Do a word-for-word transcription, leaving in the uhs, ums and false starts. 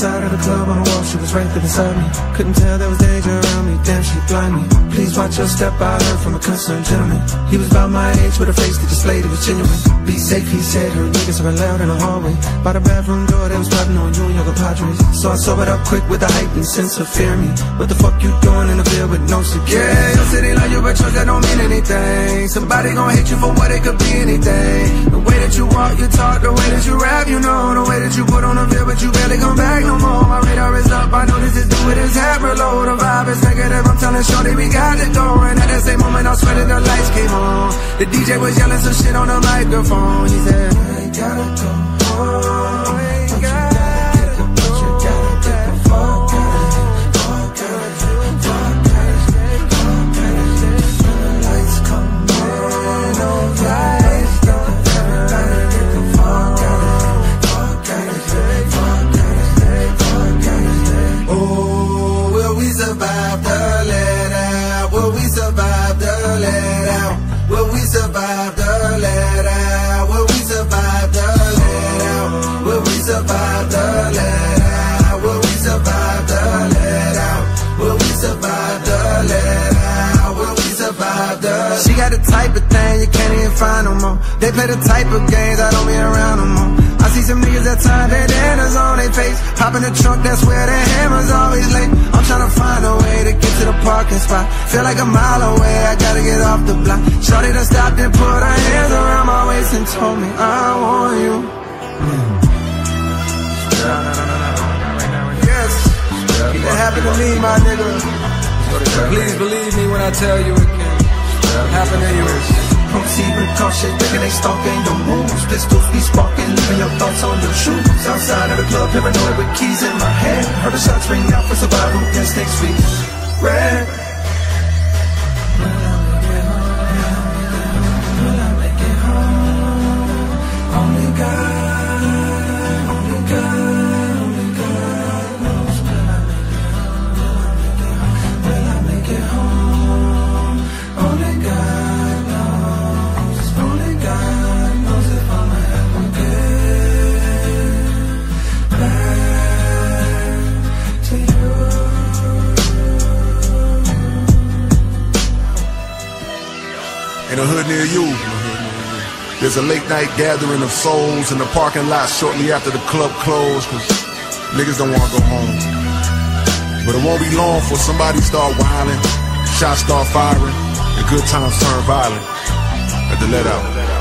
outside of the club on the wall, she was right there beside me. Couldn't tell there was danger around me, damn she blind me. Please watch your step, I heard from a concerned gentleman. He was about my age with a face that displayed it was genuine. Be safe, he said, her niggas are loud in the hallway. By the bathroom door, they was plotting on you and your compadres. So I sobered up quick with a heightened sense of fear me. What the fuck you doing in the field with no security? Yeah, your city love you, but yours that don't mean anything. Somebody gon' hate you for what it could be anything. The way that you walk, you talk, the way that you rap, you know. The way that you put on the veil, but you barely come back no more. My radar is up, I know this is due with his head reload. The vibe is negative, I'm telling shorty we got it going. At that same moment, I swear that the lights came on. The D J was yelling some shit on the microphone. He said, I ain't gotta go home. I ain't gotta go, but you gotta get the fuck out of here. Fuck out of here, fuck out of here, fuck out of here. When the lights come on, no lights don't everybody get the fuck out of here. Fuck out of here, fuck out of here, fuck out of here. Oh, will we survive the let out? Will we survive the let out? Will we survive the let out? Will we survive the let out? Will we survive the let out? Will we survive the let out? Will we survive the let out? Will we survive the? She got the type of thing you can't even find no more. They play the type of games I don't be around no more. I see some niggas that time their bananas on their face. Hop in the trunk, that's where their hammers always late. I'm tryna find a way to get to the parking spot. Feel like a mile away, I gotta get off the block. Shorty done stopped and put her hands around my waist and told me I want you. Mm. Yes, it happened to me, my nigga. Please believe me when I tell you it can happen to you. Proceed with caution, thinking they stalking your moves. Pistols be sparking, leaving your thoughts on your shoes. Outside of the club, paranoid with keys in my hand. Heard the shots ring out for survival, guess next week. Red. Will I make it home? Only God, only God, only God knows. Will I make it home? Will I make it home? Only God. In a hood near you, there's a late night gathering of souls in the parking lot shortly after the club closed, cause niggas don't wanna go home. But it won't be long before somebody start wilding, shots start firing, and good times turn violent at the let out.